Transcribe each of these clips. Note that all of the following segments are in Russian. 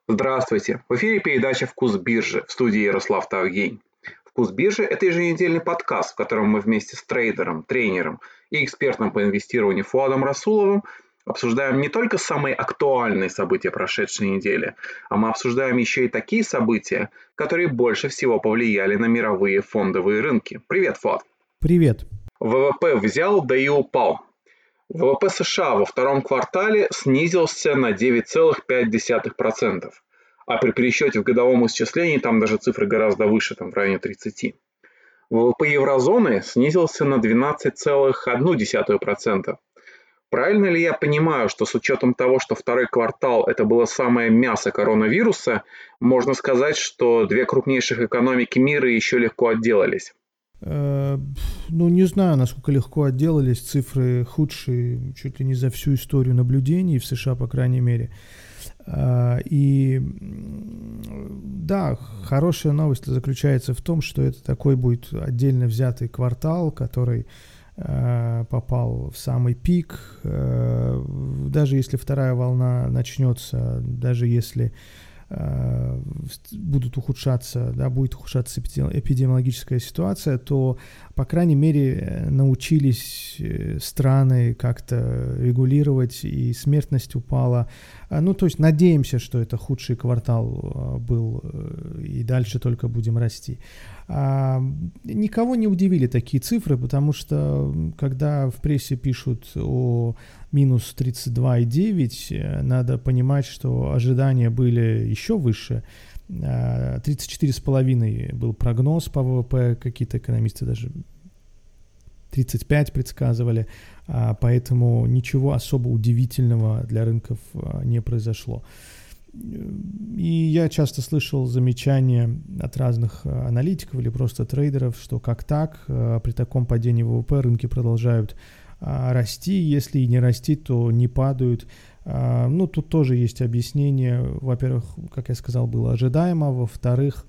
Здравствуйте! В эфире передача «Вкус биржи» в студии Ярослав Тавгень. «Вкус биржи» — это еженедельный подкаст, в котором мы вместе с трейдером, тренером и экспертом по инвестированию Фуадом Расуловым обсуждаем не только самые актуальные события прошедшей недели, а мы обсуждаем еще и такие события, которые больше всего повлияли на мировые фондовые рынки. Привет, Фуад! Привет! ВВП взял, да и упал. ВВП США во втором квартале снизился на 9,5%, а при пересчете в годовом исчислении там даже цифры гораздо выше, там в районе 30. ВВП еврозоны снизился на 12,1%. Правильно ли я понимаю, что с учетом того, что второй квартал это было самое мясо коронавируса, можно сказать, что две крупнейших экономики мира еще легко отделались? Не знаю, насколько легко отделались. Цифры худшие чуть ли не за всю историю наблюдений в США, по крайней мере. И да, хорошая новость заключается в том, что это такой будет отдельно взятый квартал, который попал в самый пик. Даже если вторая волна начнется, даже если будет ухудшаться эпидемиологическая ситуация, то, по крайней мере, научились страны как-то регулировать, и смертность упала. То есть надеемся, что это худший квартал был, и дальше только будем расти. Никого не удивили такие цифры, потому что, когда в прессе пишут о минус 32,9, надо понимать, что ожидания были еще выше. 34,5 был прогноз по ВВП, какие-то экономисты даже 35 предсказывали, поэтому ничего особо удивительного для рынков не произошло. И я часто слышал замечания от разных аналитиков или просто трейдеров, что как так, при таком падении ВВП рынки продолжают расти, если и не расти, то не падают. Тут тоже есть объяснение. Во-первых, как я сказал, было ожидаемо. Во-вторых,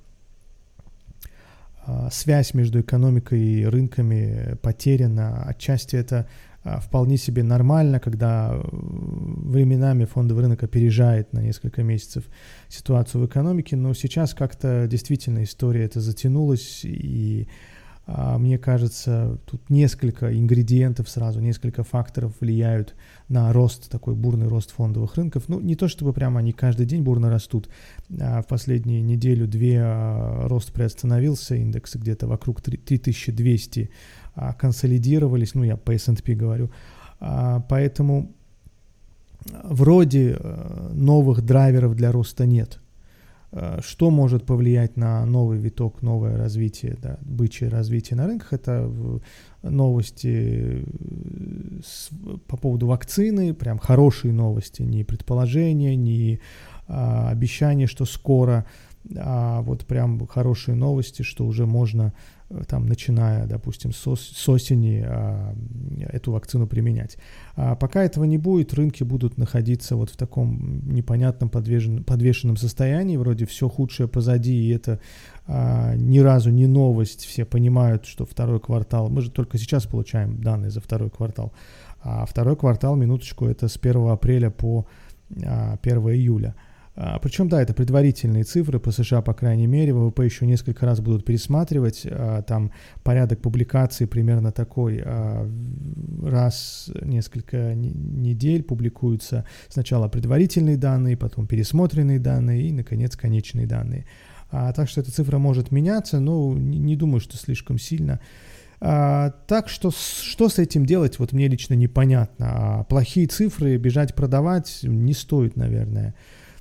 связь между экономикой и рынками потеряна. Отчасти это вполне себе нормально, когда временами фондовый рынок опережает на несколько месяцев ситуацию в экономике, но сейчас как-то действительно история эта затянулась, и мне кажется, тут несколько ингредиентов сразу, несколько факторов влияют на рост, такой бурный рост фондовых рынков. Не то чтобы прямо они каждый день бурно растут. В последнюю неделю-две рост приостановился, индексы где-то вокруг 3200 консолидировались, я по S&P говорю. Поэтому вроде новых драйверов для роста нет. Что может повлиять на новый виток, новое развитие, бычье развитие на рынках? Это новости по поводу вакцины, прям хорошие новости, не предположения, не обещания, что скоро, а вот прям хорошие новости, что уже можно, начиная, допустим, с осени эту вакцину применять. Пока этого не будет, рынки будут находиться вот в таком непонятном подвешенном состоянии, вроде все худшее позади, и это ни разу не новость, все понимают, что второй квартал, мы же только сейчас получаем данные за второй квартал, а второй квартал, минуточку, это с 1 апреля по 1 июля. Причем, это предварительные цифры по США, по крайней мере, ВВП еще несколько раз будут пересматривать, там порядок публикаций примерно такой, раз в несколько недель публикуются сначала предварительные данные, потом пересмотренные данные и, наконец, конечные данные. Так что эта цифра может меняться, но не думаю, что слишком сильно. Так что с этим делать, вот мне лично непонятно. Плохие цифры бежать продавать не стоит, наверное.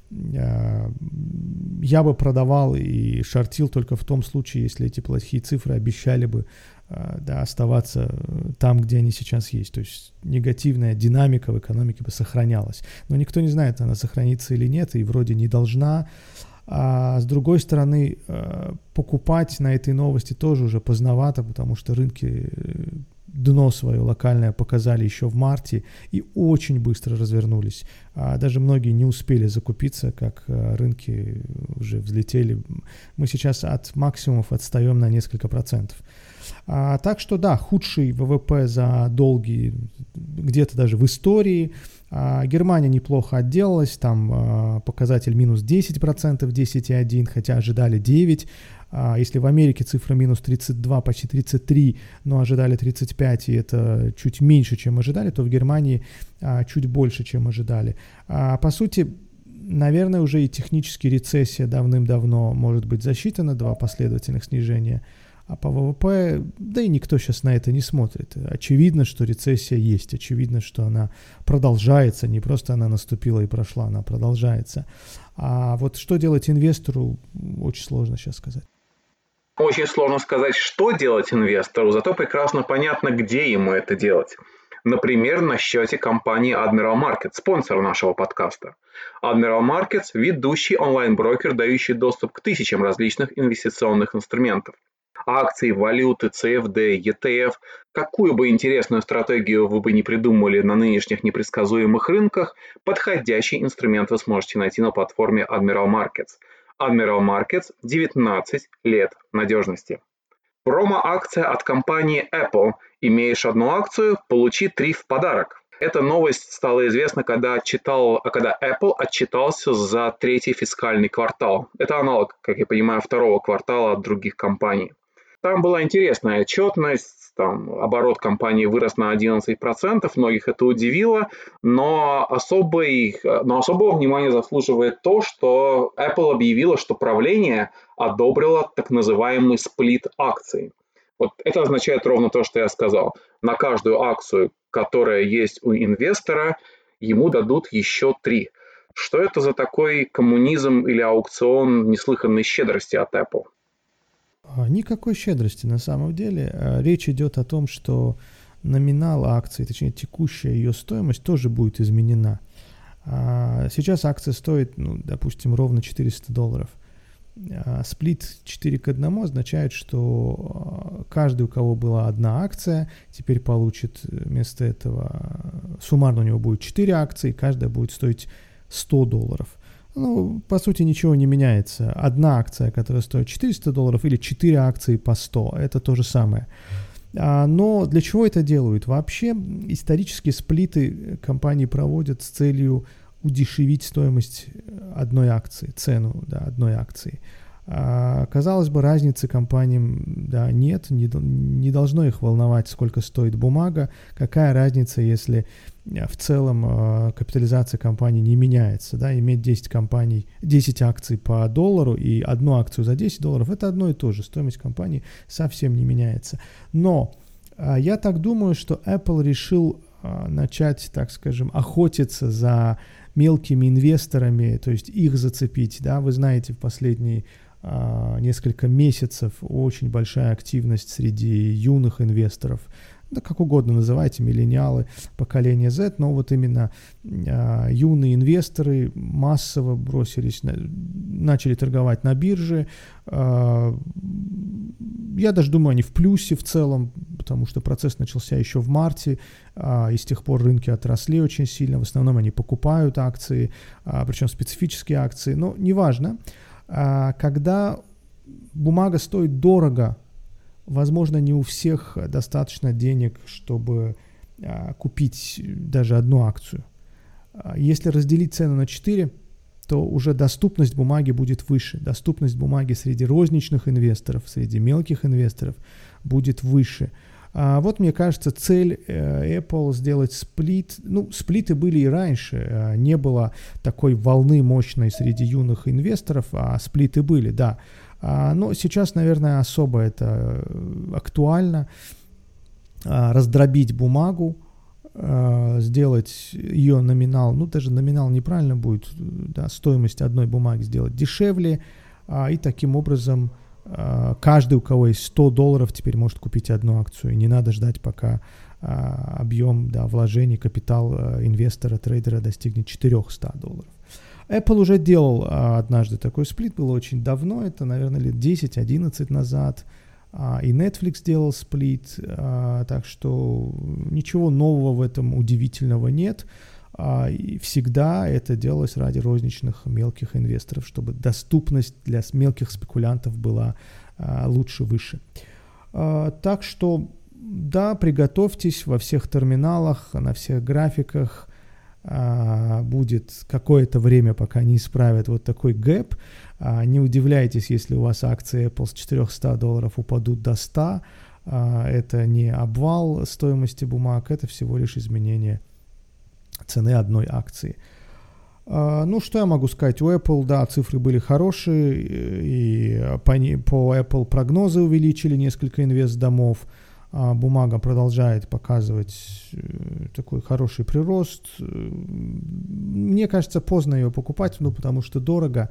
Я бы продавал и шортил только в том случае, если эти плохие цифры обещали бы оставаться там, где они сейчас есть. То есть негативная динамика в экономике бы сохранялась. Но никто не знает, она сохранится или нет, и вроде не должна. А с другой стороны, покупать на этой новости тоже уже поздновато, потому что рынки дно свое локальное показали еще в марте и очень быстро развернулись. Даже многие не успели закупиться, как рынки уже взлетели. Мы сейчас от максимумов отстаем на несколько процентов. Так что да, худший ВВП за долгие, где-то даже в истории. Германия неплохо отделалась, там показатель минус 10%, 10,1%, хотя ожидали 9%. Если в Америке цифра минус 32, почти 33, но ожидали 35, и это чуть меньше, чем ожидали, то в Германии чуть больше, чем ожидали. По сути, наверное, уже и технически рецессия давным-давно может быть засчитана, 2 последовательных снижения. А по ВВП, да и никто сейчас на это не смотрит. Очевидно, что рецессия есть, очевидно, что она продолжается, не просто она наступила и прошла, она продолжается. А вот что делать инвестору, очень сложно сейчас сказать. Очень сложно сказать, что делать инвестору, зато прекрасно понятно, где ему это делать. Например, на счете компании Admiral Markets, спонсор нашего подкаста. Admiral Markets – ведущий онлайн-брокер, дающий доступ к тысячам различных инвестиционных инструментов. Акции, валюты, CFD, ETF. Какую бы интересную стратегию вы бы не придумали на нынешних непредсказуемых рынках, подходящий инструмент вы сможете найти на платформе Admiral Markets. Admiral Markets – 19 лет надежности. Промо-акция от компании Apple. Имеешь одну акцию, получи 3 в подарок. Эта новость стала известна, когда Apple отчитался за 3-й фискальный квартал. Это аналог, как я понимаю, 2-го квартала от других компаний. Там была интересная отчетность, там оборот компании вырос на 11%, многих это удивило, но особого внимания заслуживает то, что Apple объявила, что правление одобрило так называемый сплит акций. Вот это означает ровно то, что я сказал. На каждую акцию, которая есть у инвестора, ему дадут еще 3. Что это за такой коммунизм или аукцион неслыханной щедрости от Apple? Никакой щедрости на самом деле. Речь идет о том, что номинал акции, точнее текущая ее стоимость тоже будет изменена. Сейчас акция стоит, допустим, ровно $400. Сплит 4 к 1 означает, что каждый, у кого была одна акция, теперь получит вместо этого, суммарно у него будет 4 акции, каждая будет стоить $100. По сути, ничего не меняется. Одна акция, которая стоит $400, или 4 акции по 100, это то же самое. Но для чего это делают? Вообще, исторические сплиты компании проводят с целью удешевить стоимость одной акции, цену одной акции. Казалось бы, разницы компаниям нет, не должно их волновать, сколько стоит бумага, какая разница, если в целом капитализация компании не меняется, иметь 10 акций по $1 и одну акцию за $10, это одно и то же, стоимость компании совсем не меняется. Но я так думаю, что Apple решил начать, так скажем, охотиться за мелкими инвесторами, то есть их зацепить, Вы знаете, в последние несколько месяцев очень большая активность среди юных инвесторов, как угодно называйте, миллениалы, поколение Z, но вот именно юные инвесторы массово начали торговать на бирже. Я даже думаю, они в плюсе в целом, потому что процесс начался еще в марте, и с тех пор рынки отросли очень сильно. В основном они покупают акции, причем специфические акции, но неважно. Когда бумага стоит дорого, возможно, не у всех достаточно денег, чтобы купить даже одну акцию. Если разделить цену на 4, то уже доступность бумаги будет выше. Доступность бумаги среди розничных инвесторов, среди мелких инвесторов будет выше. Вот, мне кажется, цель Apple сделать сплит. Сплиты были и раньше. Не было такой волны мощной среди юных инвесторов, а сплиты были, да. Но сейчас, наверное, особо это актуально. Раздробить бумагу, сделать ее номинал, даже номинал неправильно будет, стоимость одной бумаги сделать дешевле, и таким образом каждый, у кого есть $100, теперь может купить одну акцию, и не надо ждать, пока объем вложений, капитал инвестора, трейдера достигнет $400. Apple уже делал однажды такой сплит, было очень давно, это, наверное, лет 10-11 назад, и Netflix делал сплит, так что ничего нового в этом удивительного нет, и всегда это делалось ради розничных мелких инвесторов, чтобы доступность для мелких спекулянтов была лучше, выше. Так что, да, приготовьтесь, во всех терминалах, на всех графиках будет какое-то время, пока не исправят вот такой гэп. Не удивляйтесь, если у вас акции Apple с $400 упадут до 100. Это не обвал стоимости бумаг, это всего лишь изменение цены одной акции. Ну, что я могу сказать? У Apple, да, цифры были хорошие, и по Apple прогнозы увеличили несколько инвестдомов. Бумага продолжает показывать такой хороший прирост. Мне кажется, поздно ее покупать, потому что дорого.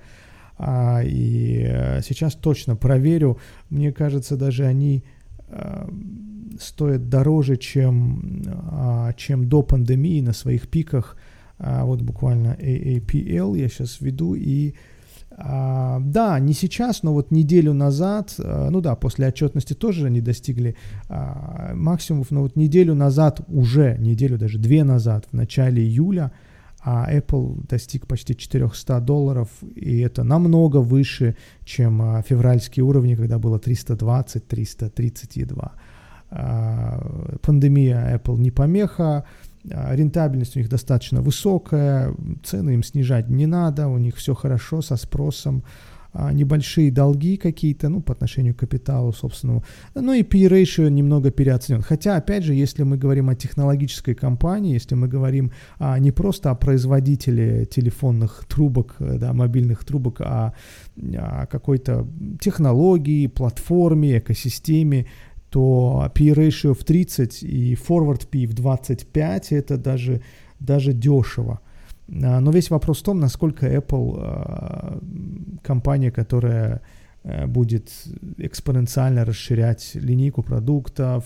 И сейчас точно проверю. Мне кажется, даже они стоят дороже, чем до пандемии на своих пиках. Вот буквально AAPL я сейчас введу. И да, не сейчас, но вот неделю назад, ну да, после отчетности тоже они достигли максимумов, но вот неделю назад, уже неделю, даже 2 назад, в начале июля, Apple достиг почти $400, и это намного выше, чем февральские уровни, когда было 320, 330 едва. Пандемия Apple не помеха, рентабельность у них достаточно высокая, цены им снижать не надо, у них все хорошо со спросом, небольшие долги какие-то, ну, по отношению к капиталу собственному, ну и P/E немного переоценен. Хотя, опять же, если мы говорим о технологической компании, если мы говорим не просто о производителе телефонных трубок, да, мобильных трубок, а о какой-то технологии, платформе, экосистеме, то P/E в 30 и Forward P в 25 это даже дешево. Но весь вопрос в том, насколько Apple компания, которая будет экспоненциально расширять линейку продуктов,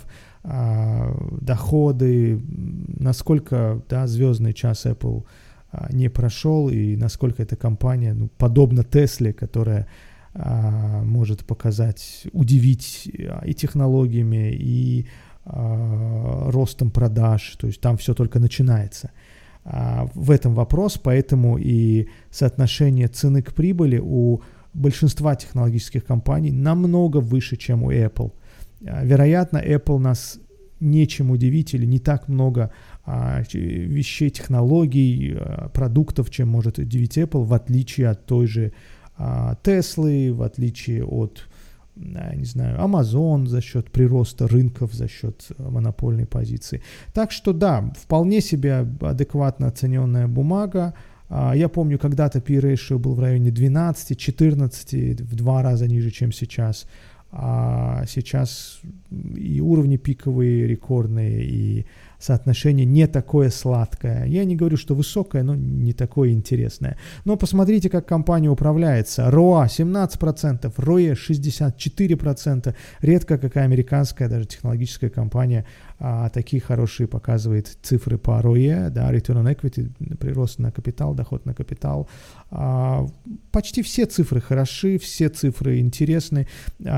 доходы, насколько, да, звездный час Apple не прошел, и насколько эта компания, ну, подобно Тесле, которая может удивить и технологиями, и ростом продаж, то есть там все только начинается. В этом вопрос, поэтому и соотношение цены к прибыли у большинства технологических компаний намного выше, чем у Apple. Вероятно, Apple нас нечем удивить, или не так много вещей, технологий, продуктов, чем может удивить Apple, в отличие от той же Теслы, в отличие от, не знаю, Amazon за счет прироста рынков, за счет монопольной позиции. Так что да, вполне себе адекватно оцененная бумага. Я помню, когда-то P/E был в районе 12-14, в 2 раза ниже, чем сейчас. А сейчас и уровни пиковые, рекордные, и соотношение не такое сладкое. Я не говорю, что высокое, но не такое интересное. Но посмотрите, как компания управляется. ROA 17%, ROE 64%. Редко какая американская, даже технологическая компания такие хорошие показывает цифры по ROE, да, Return on Equity, прирост на капитал, доход на капитал. Почти все цифры хороши, все цифры интересны.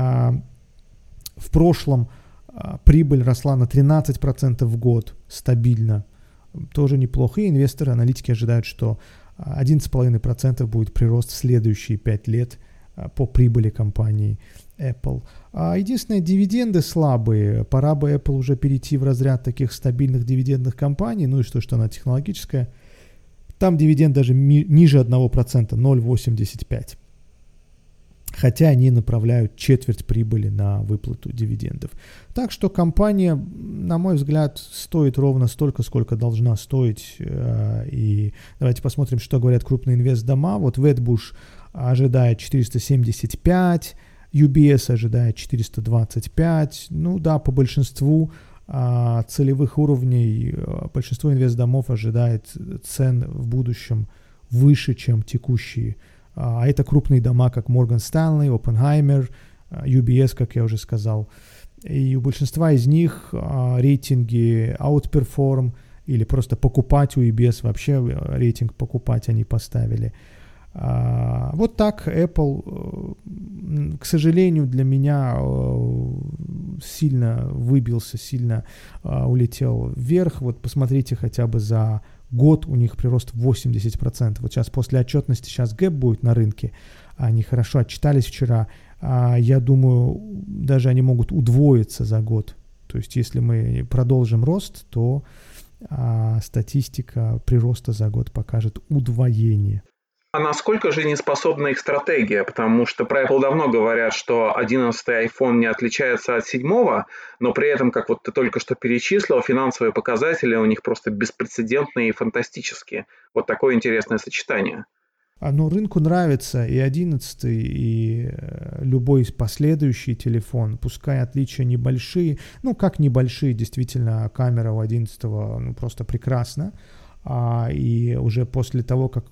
В прошлом прибыль росла на 13% в год стабильно, тоже неплохо. И инвесторы, аналитики ожидают, что 11,5% будет прирост в следующие 5 лет по прибыли компании Apple. Единственное, дивиденды слабые. Пора бы Apple уже перейти в разряд таких стабильных дивидендных компаний. Ну и что она технологическая. Там дивиденд даже ниже 1%, 0,85%. Хотя они направляют четверть прибыли на выплату дивидендов. Так что компания, на мой взгляд, стоит ровно столько, сколько должна стоить. И давайте посмотрим, что говорят крупные инвестдома. Вот Wedbush ожидает 475, UBS ожидает 425. Ну да, по большинству целевых уровней большинство инвестдомов ожидает цен в будущем выше, чем текущие. А это крупные дома, как Morgan Stanley, Oppenheimer, UBS, как я уже сказал. И у большинства из них рейтинги outperform или просто покупать у UBS, вообще рейтинг покупать они поставили. Вот так Apple, к сожалению, для меня сильно выбился, сильно улетел вверх. Вот посмотрите хотя бы за год у них прирост 80%. Вот сейчас после отчетности, сейчас гэп будет на рынке. Они хорошо отчитались вчера. Я думаю, даже они могут удвоиться за год. То есть если мы продолжим рост, то статистика прироста за год покажет удвоение. А насколько жизнеспособна их стратегия? Потому что про Apple давно говорят, что 11-й iPhone не отличается от 7-го, но при этом, как вот ты только что перечислил, финансовые показатели у них просто беспрецедентные и фантастические. Вот такое интересное сочетание. Рынку нравится и 11-й, и любой последующий телефон, пускай отличия небольшие. Как небольшие, действительно, камера у 11-го просто прекрасна. И уже после того, как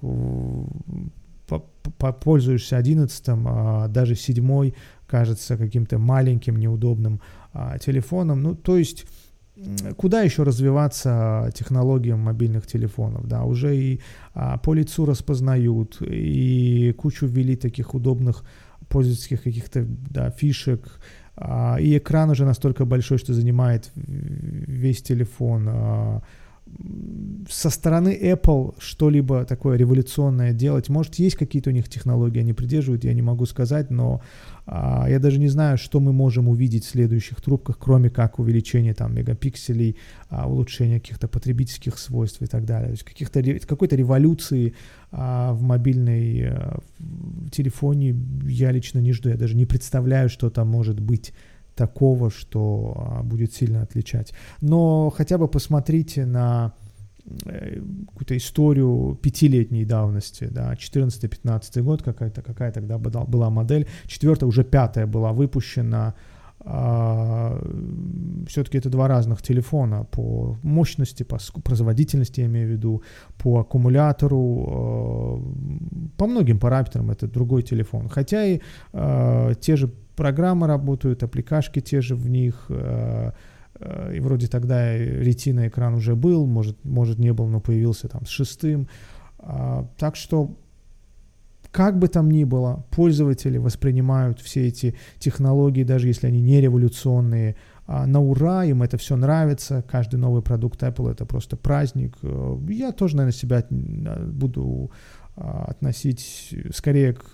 пользуешься 11-м, даже 7-й кажется каким-то маленьким, неудобным телефоном. То есть, куда еще развиваться технологиям мобильных телефонов? Да, уже и по лицу распознают, и кучу ввели таких удобных пользовательских каких-то фишек, и экран уже настолько большой, что занимает весь телефон. Со стороны Apple что-либо такое революционное делать, может, есть какие-то у них технологии, они придерживают, я не могу сказать, но я даже не знаю, что мы можем увидеть в следующих трубках, кроме как увеличение мегапикселей, улучшение каких-то потребительских свойств и так далее. То есть какой-то революции в мобильной телефоне я лично не жду, я даже не представляю, что там может быть такого, что будет сильно отличать. Но хотя бы посмотрите на какую-то историю 5-летней давности, 14-15 год, какая тогда была модель, 4-я, уже 5-я была выпущена. Все-таки это два разных телефона по мощности, по производительности, я имею в виду, по аккумулятору, по многим параметрам это другой телефон. Хотя и те же программы работают, аппликашки те же в них, и вроде тогда Retina экран уже был, может не был, но появился с 6-м. Так что, как бы там ни было, пользователи воспринимают все эти технологии, даже если они не революционные, на ура, им это все нравится, каждый новый продукт Apple это просто праздник. Я тоже, наверное, себя буду относить скорее к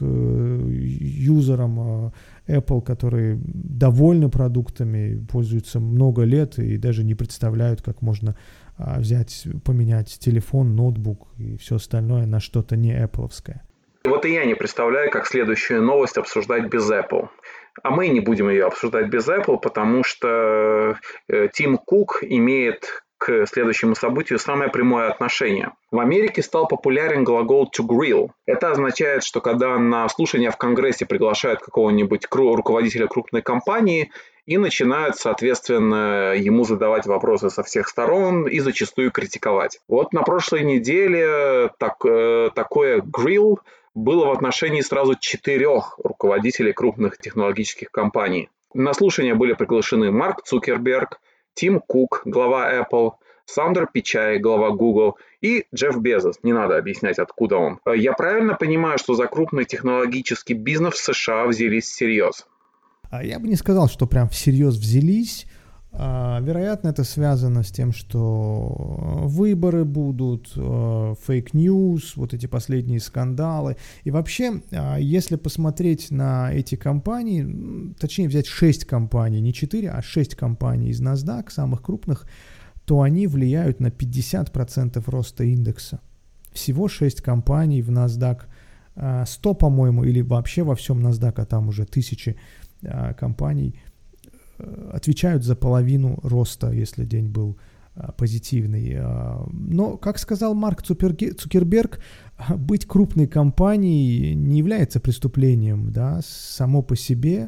юзерам Apple, которые довольны продуктами, пользуются много лет и даже не представляют, как можно поменять телефон, ноутбук и все остальное на что-то не Apple'овское. Вот и я не представляю, как следующую новость обсуждать без Apple. А мы не будем ее обсуждать без Apple, потому что Тим Кук имеет к следующему событию самое прямое отношение. В Америке стал популярен глагол to grill. Это означает, что когда на слушание в Конгрессе приглашают какого-нибудь руководителя крупной компании и начинают, соответственно, ему задавать вопросы со всех сторон и зачастую критиковать. Вот на прошлой неделе такое grill было в отношении сразу 4 руководителей крупных технологических компаний. На слушание были приглашены Марк Цукерберг, Тим Кук, глава Apple, Сандер Пичай, глава Google, и Джефф Безос. Не надо объяснять, откуда он. Я правильно понимаю, что за крупный технологический бизнес в США взялись всерьез? Я бы не сказал, что прям всерьез взялись. Вероятно, это связано с тем, что выборы будут, фейк-ньюс, вот эти последние скандалы. И вообще, если посмотреть на эти компании, точнее взять 6 компаний, не 4, а 6 компаний из NASDAQ, самых крупных, то они влияют на 50% роста индекса. Всего 6 компаний в NASDAQ 100, по-моему, или вообще во всем NASDAQ, а там уже тысячи компаний, отвечают за половину роста, если день был позитивный. Но, как сказал Марк Цукерберг, быть крупной компанией не является преступлением, само по себе.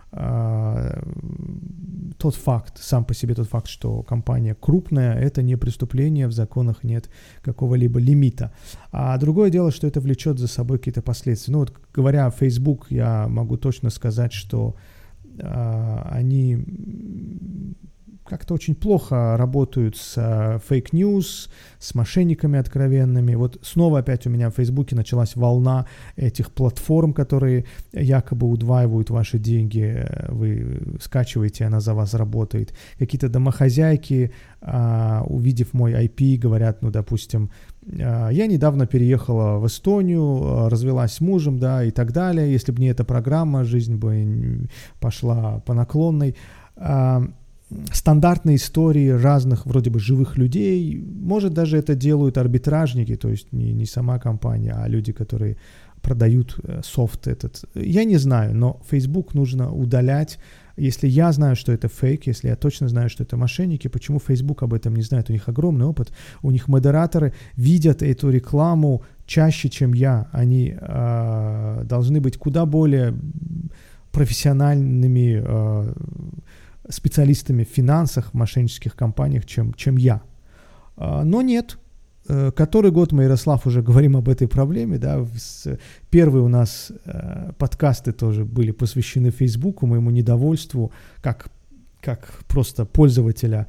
Сам по себе тот факт, что компания крупная, это не преступление, в законах нет какого-либо лимита. А другое дело, что это влечет за собой какие-то последствия. Говоря о Facebook, я могу точно сказать, что они как-то очень плохо работают с фейк-ньюс, с мошенниками откровенными. Вот снова опять у меня в Фейсбуке началась волна этих платформ, которые якобы удваивают ваши деньги. Вы скачиваете, она за вас работает. Какие-то домохозяйки, увидев мой IP, говорят, ну, допустим, я недавно переехала в Эстонию, развелась с мужем, да, и так далее. Если бы не эта программа, жизнь бы пошла по наклонной. Стандартные истории разных вроде бы живых людей, может, даже это делают арбитражники, то есть не сама компания, а люди, которые продают софт этот. Я не знаю, но Facebook нужно удалять. Если я знаю, что это фейк, если я точно знаю, что это мошенники, почему Facebook об этом не знает? У них огромный опыт, у них модераторы видят эту рекламу чаще, чем я. Они должны быть куда более профессиональными специалистами в финансах, в мошеннических компаниях, чем я. Но нет. Который год мы, Ярослав, уже говорим об этой проблеме. Да? Первые у нас подкасты тоже были посвящены Фейсбуку, моему недовольству, как просто пользователя,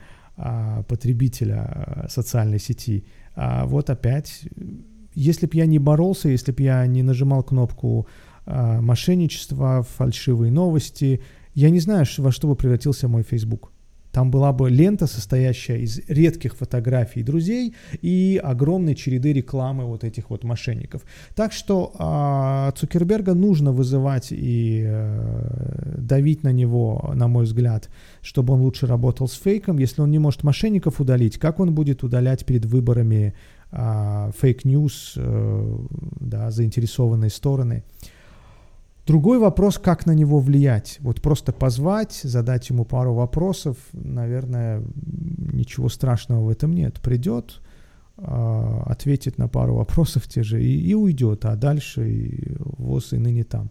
потребителя социальной сети. А вот опять, если бы я не боролся, если бы я не нажимал кнопку мошенничества, фальшивые новости, я не знаю, во что бы превратился мой Facebook. Там была бы лента, состоящая из редких фотографий друзей и огромной череды рекламы вот этих вот мошенников. Так что Цукерберга нужно вызывать и давить на него, на мой взгляд, чтобы он лучше работал с фейком. Если он не может мошенников удалить, как он будет удалять перед выборами фейк-ньюс, да, заинтересованные стороны? Другой вопрос, как на него влиять. Вот просто позвать, задать ему пару вопросов, наверное, ничего страшного в этом нет. Придет, ответит на пару вопросов те же и уйдет, а дальше и ВОЗ и ныне там.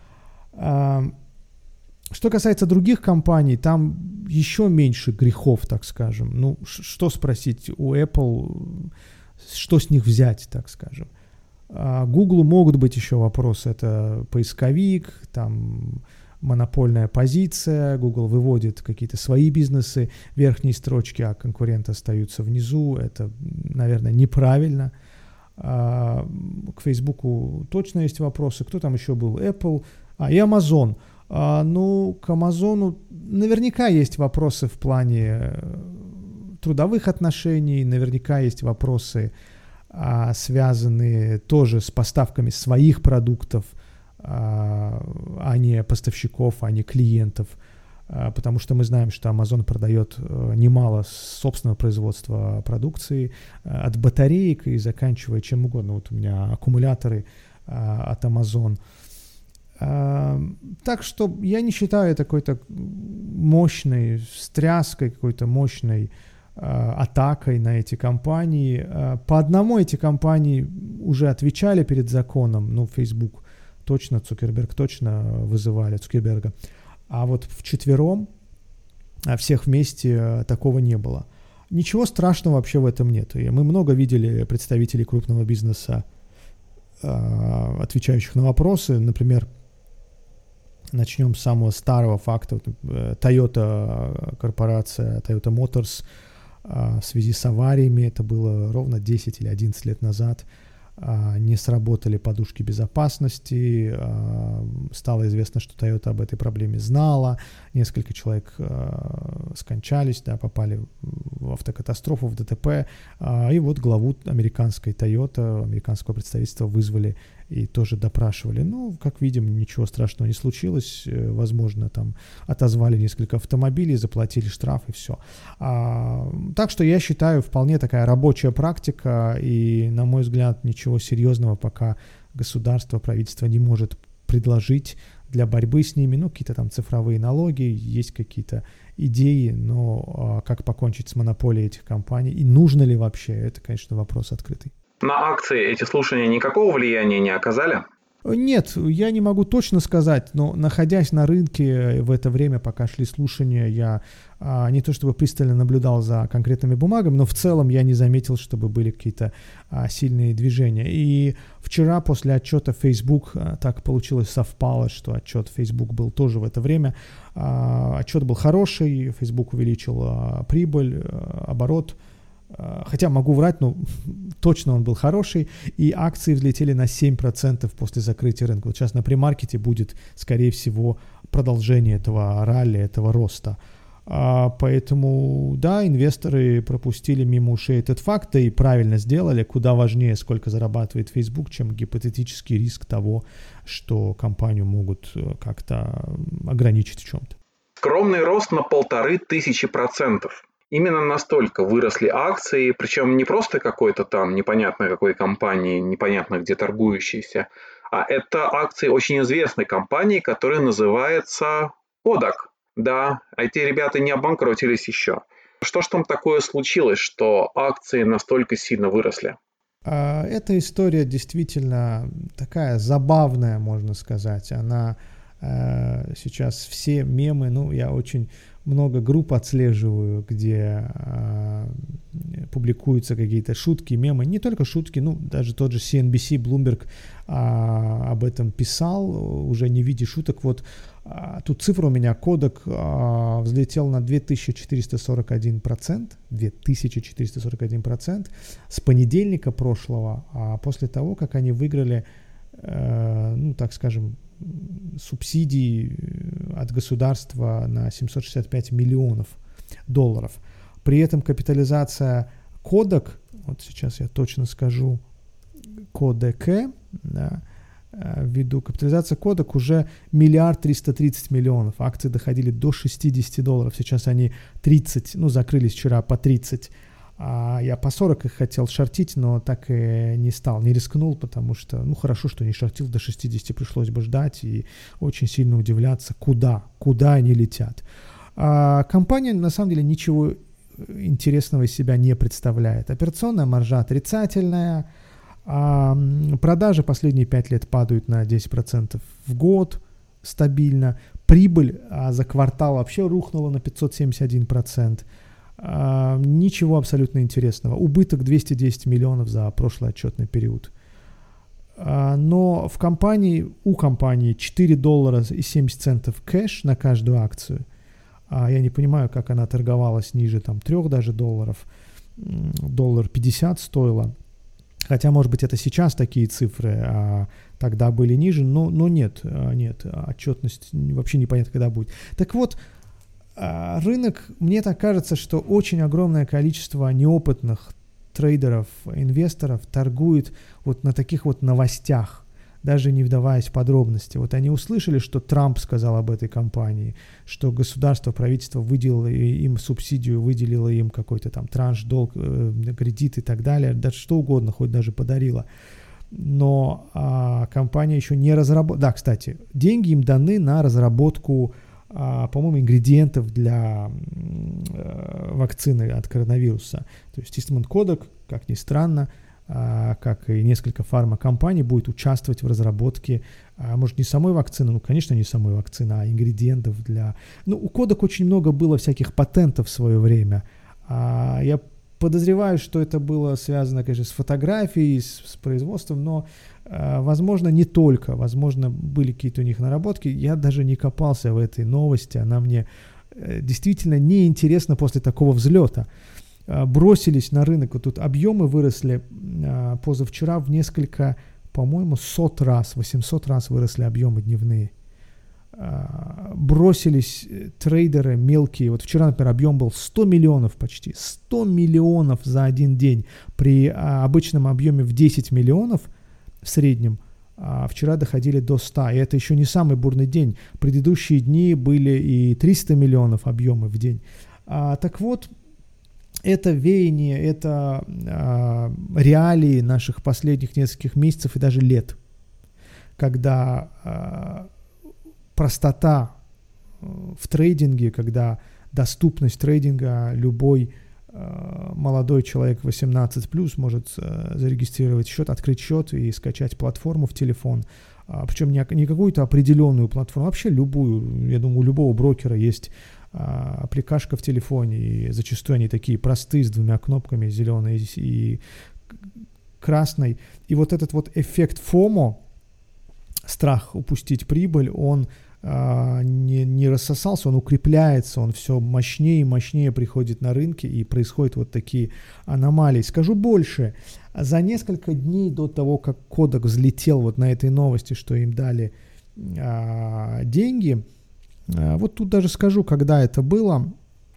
Что касается других компаний, там еще меньше грехов, так скажем. Ну, что спросить у Apple, что с них взять, так скажем. Google могут быть еще вопросы. Это поисковик, там монопольная позиция. Google выводит какие-то свои бизнесы в верхние строчки, а конкуренты остаются внизу. Это, наверное, неправильно. К Фейсбуку точно есть вопросы. Кто там еще был? Apple. И Amazon. Ну, к Амазону наверняка есть вопросы в плане трудовых отношений, наверняка есть вопросы, связанные тоже с поставками своих продуктов, а не поставщиков, а не клиентов, потому что мы знаем, что Amazon продает немало собственного производства продукции, от батареек и заканчивая чем угодно. Вот у меня аккумуляторы от Amazon. Так что я не считаю это какой-то мощной встряской, какой-то мощной атакой на эти компании. По одному эти компании уже отвечали перед законом, ну, Facebook точно, Цукерберг точно вызывали Цукерберга, а вот вчетвером, всех вместе такого не было. Ничего страшного вообще в этом нет. И мы много видели представителей крупного бизнеса, отвечающих на вопросы. Например, начнем с самого старого факта. Toyota корпорация, Toyota Motors, в связи с авариями, это было ровно 10 или 11 лет назад, не сработали подушки безопасности, стало известно, что Toyota об этой проблеме знала, несколько человек скончались, да, попали в автокатастрофу, в ДТП, и вот главу американской Toyota, американского представительства вызвали и тоже допрашивали. Ну, как видим, ничего страшного не случилось, возможно, там отозвали несколько автомобилей, заплатили штраф и все. Так что я считаю, вполне такая рабочая практика, и, на мой взгляд, ничего серьезного пока государство, правительство не может предложить для борьбы с ними. Ну, какие-то там цифровые налоги, есть какие-то идеи, но как покончить с монополией этих компаний и нужно ли вообще, это, конечно, вопрос открытый. На акции эти слушания никакого влияния не оказали? Нет, я не могу точно сказать, но находясь на рынке в это время, пока шли слушания, я не то чтобы пристально наблюдал за конкретными бумагами, но в целом я не заметил, чтобы были какие-то сильные движения. И вчера после отчета Facebook так получилось, совпало, что отчет Facebook был тоже в это время. Отчет был хороший, Facebook увеличил прибыль, оборот. Хотя могу врать, но точно он был хороший, и акции взлетели на 7% после закрытия рынка. Вот сейчас на премаркете будет, скорее всего, продолжение этого ралли, этого роста. Поэтому, да, инвесторы пропустили мимо ушей этот факт, да и правильно сделали. Куда важнее, сколько зарабатывает Facebook, чем гипотетический риск того, что компанию могут как-то ограничить в чем-то. Скромный рост на 1500%. Именно настолько выросли акции, причем не просто какой-то там непонятно какой компании, непонятно где торгующейся, а это акции очень известной компании, которая называется Kodak. Да, эти ребята не обанкротились еще. Что ж там такое случилось, что акции настолько сильно выросли? Эта история действительно такая забавная, можно сказать. Она сейчас все мемы, я очень много групп отслеживаю, где публикуются какие-то шутки, мемы, не только шутки, даже тот же CNBC, Bloomberg об этом писал, уже не в виде шуток. Вот тут цифра у меня, Kodak взлетел на 2441% с понедельника прошлого, после того, как они выиграли, так скажем, субсидии от государства на $765 миллионов. При этом капитализация Kodak, вот сейчас я точно скажу, Kodak, да, ввиду капитализация Kodak уже $1 330 миллионов. Акции доходили до $60. Сейчас они 30, закрылись вчера по 30. Я по 40 их хотел шортить, но так и не стал, не рискнул, потому что, хорошо, что не шортил, до 60 пришлось бы ждать и очень сильно удивляться, куда они летят. Компания, на самом деле, ничего интересного из себя не представляет. Операционная маржа отрицательная, продажи последние 5 лет падают на 10% в год стабильно, прибыль за квартал вообще рухнула на 571%. Ничего абсолютно интересного. Убыток 210 миллионов за прошлый отчетный период. Но у компании $4.70 кэш на каждую акцию. Я не понимаю, как она торговалась ниже 3 даже долларов. $1.50 стоила. Хотя, может быть, это сейчас такие цифры, а тогда были ниже. Но нет, отчетность вообще непонятно, когда будет. Так вот, рынок, мне так кажется, что очень огромное количество неопытных трейдеров, инвесторов торгует вот на таких вот новостях, даже не вдаваясь в подробности. Вот они услышали, что Трамп сказал об этой компании, что государство, правительство выделило им субсидию, выделило им какой-то там транш, долг, кредит и так далее, даже что угодно, хоть даже подарило. Но компания еще не разработала. Да, кстати, деньги им даны на разработку, по-моему, ингредиентов для вакцины от коронавируса. То есть Eastman Kodak, как ни странно, как и несколько фармакомпаний, будет участвовать в разработке, может, не самой вакцины, конечно, не самой вакцины, а ингредиентов для... у Kodak очень много было всяких патентов в свое время. Я подозреваю, что это было связано, конечно, с фотографией, с производством, но, возможно, не только. Возможно, были какие-то у них наработки. Я даже не копался в этой новости. Она мне действительно неинтересна после такого взлета. Бросились на рынок. Вот тут объемы выросли позавчера в несколько, по-моему, 800 раз выросли объемы дневные. Бросились трейдеры мелкие. Вот вчера, например, объем был 100 миллионов почти. 100 миллионов за один день. При обычном объеме в 10 миллионов в среднем вчера доходили до 100. И это еще не самый бурный день. Предыдущие дни были и 300 миллионов объемы в день. Так вот, это веяние, это реалии наших последних нескольких месяцев и даже лет, когда простота в трейдинге, когда доступность трейдинга любой молодой человек 18+, может зарегистрировать счет, открыть счет и скачать платформу в телефон. Причем не какую-то определенную платформу, вообще любую. Я думаю, у любого брокера есть аппликашка в телефоне, и зачастую они такие простые, с двумя кнопками, зеленой и красной. И вот этот вот эффект FOMO, страх упустить прибыль, он не рассосался, он укрепляется, он все мощнее и мощнее приходит на рынки, и происходят вот такие аномалии. Скажу больше, за несколько дней до того, как Kodak взлетел вот на этой новости, что им дали деньги, вот тут даже скажу, когда это было,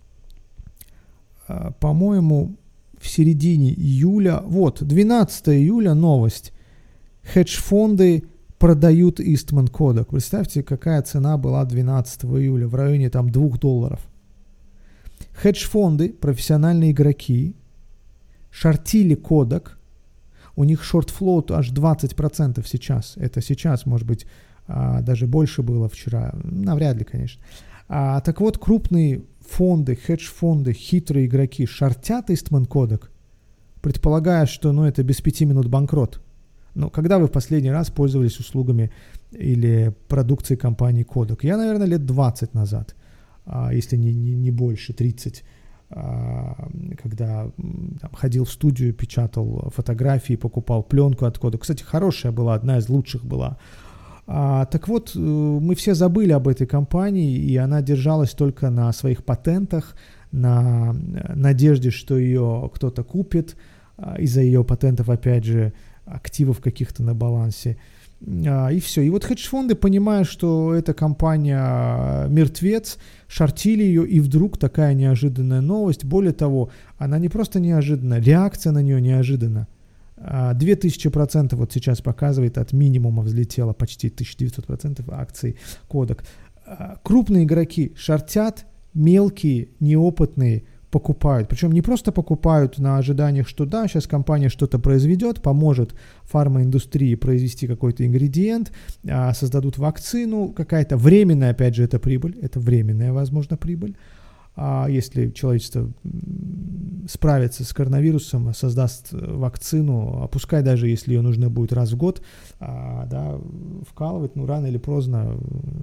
по-моему, в середине июля, вот, 12 июля новость, хедж-фонды продают Eastman Kodak. Представьте, какая цена была 12 июля, в районе там $2. Хедж-фонды, профессиональные игроки, шортили Kodak. У них шорт-флоут аж 20% сейчас. Это сейчас, может быть, даже больше было вчера. Навряд ли, конечно. Так вот, крупные фонды, хедж-фонды, хитрые игроки шортят Eastman Kodak, предполагая, что это без 5 минут банкрот. Но когда вы в последний раз пользовались услугами или продукцией компании Kodak? Я, наверное, лет 20 назад, если не больше, 30, когда ходил в студию, печатал фотографии, покупал пленку от Kodak. Кстати, хорошая была, одна из лучших была. Так вот, мы все забыли об этой компании, и она держалась только на своих патентах, на надежде, что ее кто-то купит, из-за ее патентов, опять же, активов каких-то на балансе, и все. И вот хедж-фонды, понимая, что эта компания мертвец, шортили ее, и вдруг такая неожиданная новость. Более того, она не просто неожиданная, реакция на нее неожиданна. 2000% вот сейчас показывает, от минимума взлетело почти 1900% акций Kodak. Крупные игроки шортят, мелкие, неопытные покупают. Причем не просто покупают на ожиданиях, что да, сейчас компания что-то произведет, поможет фармаиндустрии произвести какой-то ингредиент, создадут вакцину, какая-то временная, опять же, это прибыль, это временная, возможно, прибыль. Если человечество справится с коронавирусом, создаст вакцину, пускай даже если ее нужно будет раз в год, вкалывать, рано или поздно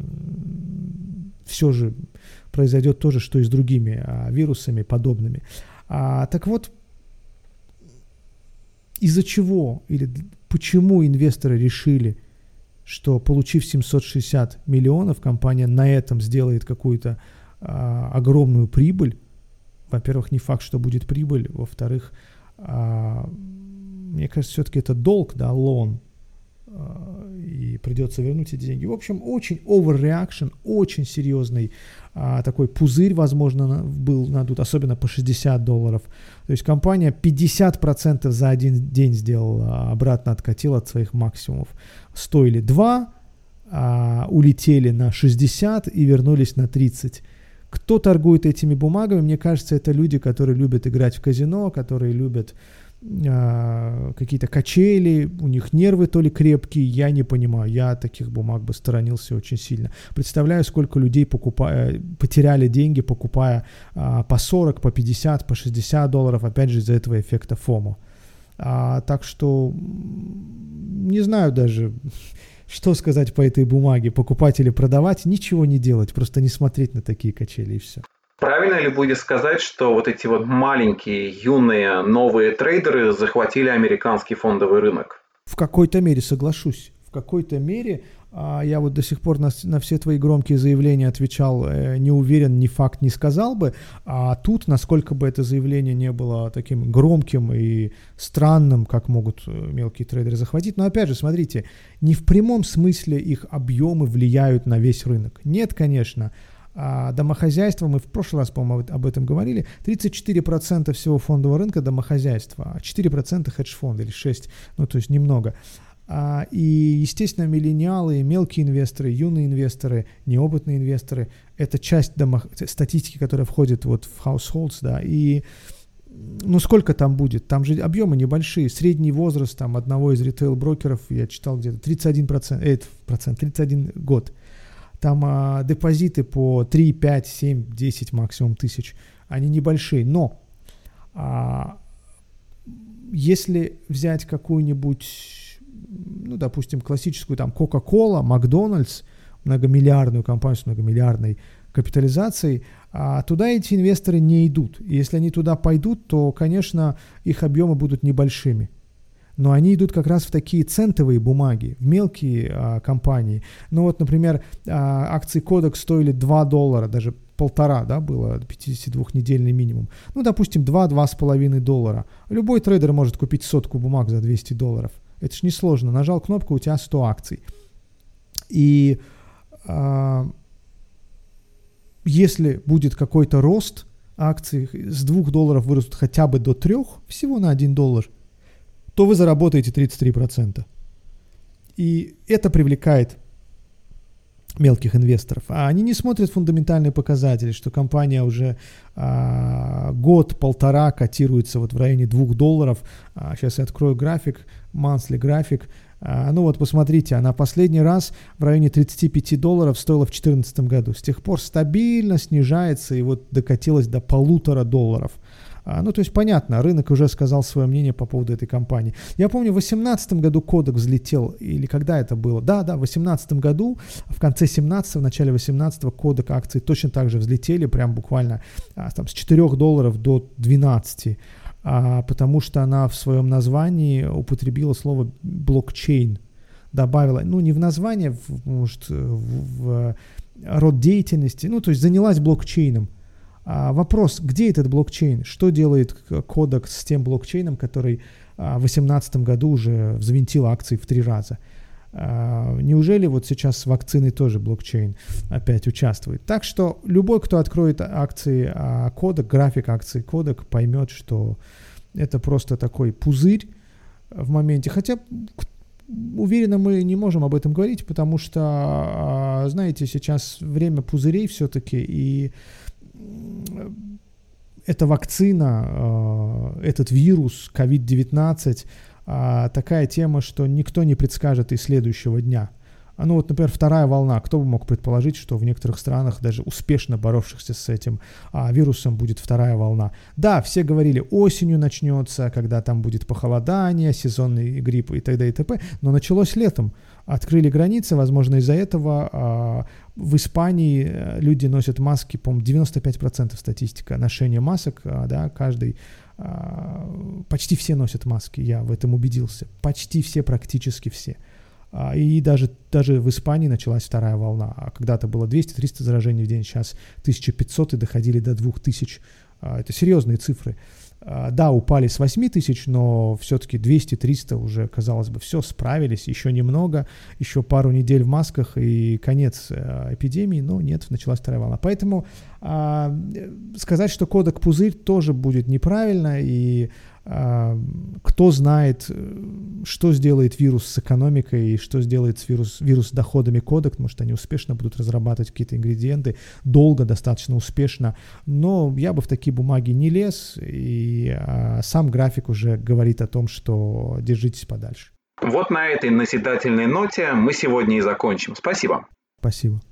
все же произойдет то же, что и с другими вирусами подобными. Так вот, из-за чего или почему инвесторы решили, что, получив 760 миллионов, компания на этом сделает какую-то огромную прибыль? Во-первых, не факт, что будет прибыль. Во-вторых, мне кажется, все-таки это долг, лон, и придется вернуть эти деньги. В общем, очень overreaction, очень серьезный такой пузырь, возможно, был надут, особенно по $60. То есть компания 50% за один день сделала, обратно откатила от своих максимумов. Стоили 2, улетели на 60 и вернулись на 30. Кто торгует этими бумагами? Мне кажется, это люди, которые любят играть в казино, которые любят какие-то качели, у них нервы то ли крепкие, я не понимаю, я от таких бумаг бы сторонился очень сильно. Представляю, сколько людей потеряли деньги, покупая по 40, по 50, по $60, опять же, из-за этого эффекта FOMO. Так что не знаю даже, что сказать по этой бумаге, покупать или продавать, ничего не делать, просто не смотреть на такие качели и все. Правильно ли будет сказать, что вот эти вот маленькие, юные, новые трейдеры захватили американский фондовый рынок? В какой-то мере соглашусь. В какой-то мере я вот до сих пор на все твои громкие заявления отвечал не уверен, ни факт не сказал бы. А тут, насколько бы это заявление не было таким громким и странным, как могут мелкие трейдеры захватить. Но опять же, смотрите, не в прямом смысле их объемы влияют на весь рынок. Нет, конечно. Домохозяйства, мы в прошлый раз, по-моему, об этом говорили, 34% всего фондового рынка домохозяйства, а 4% хедж-фонда или 6%, то есть немного. И, естественно, миллениалы, мелкие инвесторы, юные инвесторы, неопытные инвесторы – это часть статистики, которая входит вот в households, и сколько там будет? Там же объемы небольшие. Средний возраст там одного из ритейл-брокеров, я читал где-то 31 год. Там депозиты по 3, 5, 7, 10 максимум тысяч. Они небольшие. Но Если взять какую-нибудь, ну, допустим, классическую там Coca-Cola, Макдональдс, многомиллиардную компанию с многомиллиардной капитализацией, туда эти инвесторы не идут. И если они туда пойдут, то, конечно, их объемы будут небольшими. Но они идут как раз в такие центовые бумаги, в мелкие компании. Ну вот, например, акции Kodak стоили $2, даже $1,5, да, было 52-недельный минимум. Ну, допустим, $2-2,5. Любой трейдер может купить сотку бумаг за $200. Это ж несложно. Нажал кнопку, у тебя 100 акций. И если будет какой-то рост акций, с $2 вырастут хотя бы до 3, всего на $1, то вы заработаете 33%. И это привлекает мелких инвесторов. А они не смотрят фундаментальные показатели, что компания уже год-полтора котируется вот в районе $2. Сейчас я открою график, monthly график. Ну вот посмотрите, она последний раз в районе $35 стоила в 2014 году. С тех пор стабильно снижается и вот докатилась до $1,5. Ну, то есть, понятно, рынок уже сказал свое мнение по поводу этой компании. Я помню, в 2018 году Kodak взлетел, или когда это было? Да, в 2018 году, в конце 2017, в начале 2018 Kodak акции точно так же взлетели, прям буквально там, с $4 до 12, потому что она в своем названии употребила слово блокчейн, добавила, ну, не в название, может, в род деятельности, ну, то есть занялась блокчейном. Вопрос, где этот блокчейн? Что делает Kodak с тем блокчейном, который в 2018 году уже взвинтил акции в 3 раза? Неужели вот сейчас с вакциной тоже блокчейн опять участвует? Так что любой, кто откроет акции Kodak, график акций Kodak, поймет, что это просто такой пузырь в моменте. Хотя уверенно мы не можем об этом говорить, потому что, знаете, сейчас время пузырей все-таки, и эта вакцина, этот вирус COVID-19, такая тема, что никто не предскажет и следующего дня. Ну вот, например, вторая волна. Кто бы мог предположить, что в некоторых странах, даже успешно боровшихся с этим вирусом, будет вторая волна. Да, все говорили, осенью начнется, когда там будет похолодание, сезонный грипп и т.д. и т.п., но началось летом. Открыли границы, возможно, из-за этого в Испании люди носят маски, по-моему, 95% статистика ношения масок, да, каждый, почти все носят маски, я в этом убедился, почти все, практически все. И даже в Испании началась вторая волна. Когда-то было 200-300 заражений в день, сейчас 1500 и доходили до 2000. Это серьезные цифры. Да, упали с 8 тысяч, но все-таки 200-300 уже, казалось бы, все, справились. Еще немного, еще пару недель в масках и конец эпидемии, но нет, началась вторая волна. Поэтому сказать, что Kodak пузырь, тоже будет неправильно, и кто знает, что сделает вирус с экономикой и что сделает вирус с доходами Kodak. Может, они успешно будут разрабатывать какие-то ингредиенты, долго, достаточно успешно. Но я бы в такие бумаги не лез, и сам график уже говорит о том, что держитесь подальше. Вот на этой назидательной ноте мы сегодня и закончим. Спасибо. Спасибо.